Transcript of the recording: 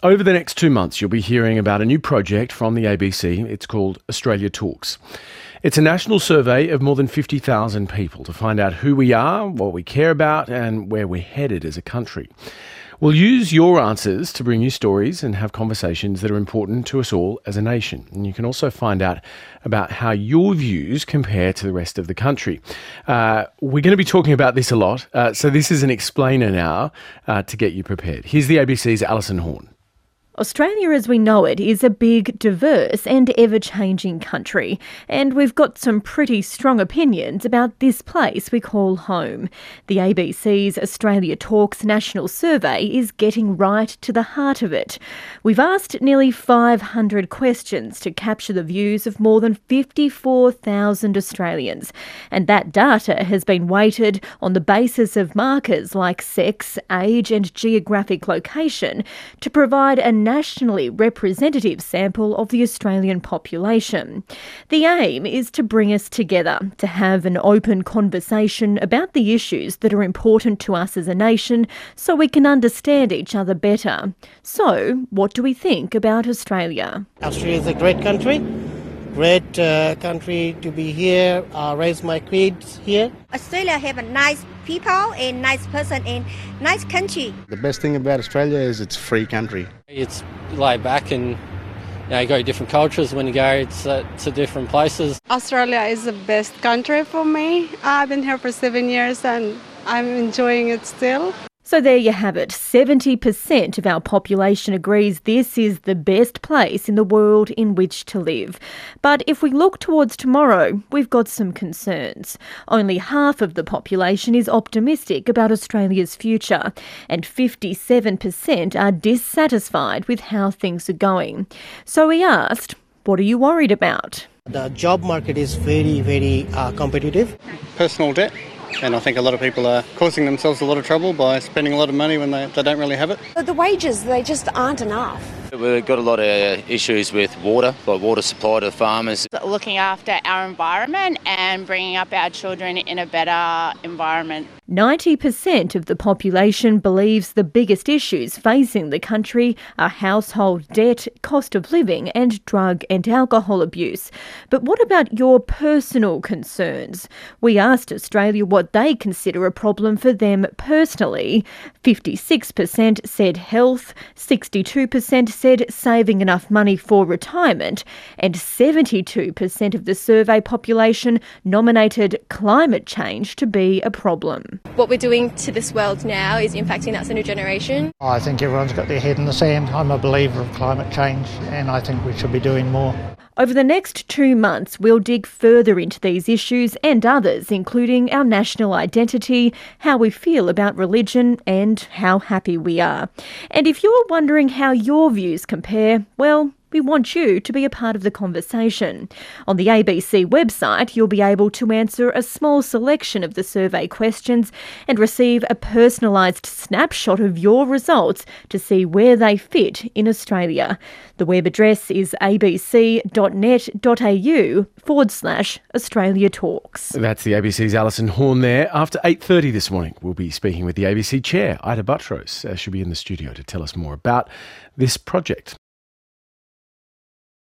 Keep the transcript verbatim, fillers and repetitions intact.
Over the next two months, you'll be hearing about a new project from the A B C. It's called Australia Talks. It's a national survey of more than fifty thousand people to find out who we are, what we care about, and where we're headed as a country. We'll use your answers to bring you stories and have conversations that are important to us all as a nation. And you can also find out about how your views compare to the rest of the country. Uh, we're going to be talking about this a lot, uh, so this is an explainer now uh, to get you prepared. Here's the A B C's Alison Horn. Australia as we know it is a big, diverse and ever-changing country, and we've got some pretty strong opinions about this place we call home. The A B C's Australia Talks national survey is getting right to the heart of it. We've asked nearly five hundred questions to capture the views of more than fifty-four thousand Australians, and that data has been weighted on the basis of markers like sex, age and geographic location to provide a nationally representative sample of the Australian population. The aim is to bring us together, to have an open conversation about the issues that are important to us as a nation so we can understand each other better. So, what do we think about Australia? Australia is a great country. Great uh, country to be here, uh, raise my kids here. Australia have a nice people and nice person and nice country. The best thing about Australia is it's a free country. It's laid back and you know, you go to different cultures when you go to, to different places. Australia is the best country for me. I've been here for seven years and I'm enjoying it still. So there you have it. seventy percent of our population agrees this is the best place in the world in which to live. But if we look towards tomorrow, we've got some concerns. Only half of the population is optimistic about Australia's future, and fifty-seven percent are dissatisfied with how things are going. So we asked, what are you worried about? The job market is very, very uh, competitive. Personal debt. And I think a lot of people are causing themselves a lot of trouble by spending a lot of money when they, they don't really have it. The wages, they just aren't enough. We've got a lot of issues with water, like water supply to the farmers. Looking after our environment and bringing up our children in a better environment. ninety percent of the population believes the biggest issues facing the country are household debt, cost of living and drug and alcohol abuse. But what about your personal concerns? We asked Australia what they consider a problem for them personally. fifty-six percent said health, sixty-two percent said saving enough money for retirement, and seventy-two percent of the survey population nominated climate change to be a problem. What we're doing to this world now is impacting us in a generation. I think everyone's got their head in the sand. I'm a believer of climate change and I think we should be doing more. Over the next two months, we'll dig further into these issues and others, including our national identity, how we feel about religion and how happy we are. And if you're wondering how your views compare, well, we want you to be a part of the conversation. On the A B C website, you'll be able to answer a small selection of the survey questions and receive a personalised snapshot of your results to see where they fit in Australia. The web address is abc.net.au forward slash Australia Talks. That's the A B C's Alison Horn there. After eight thirty this morning, we'll be speaking with the A B C chair, Ita Buttrose. Uh, she'll be in the studio to tell us more about this project.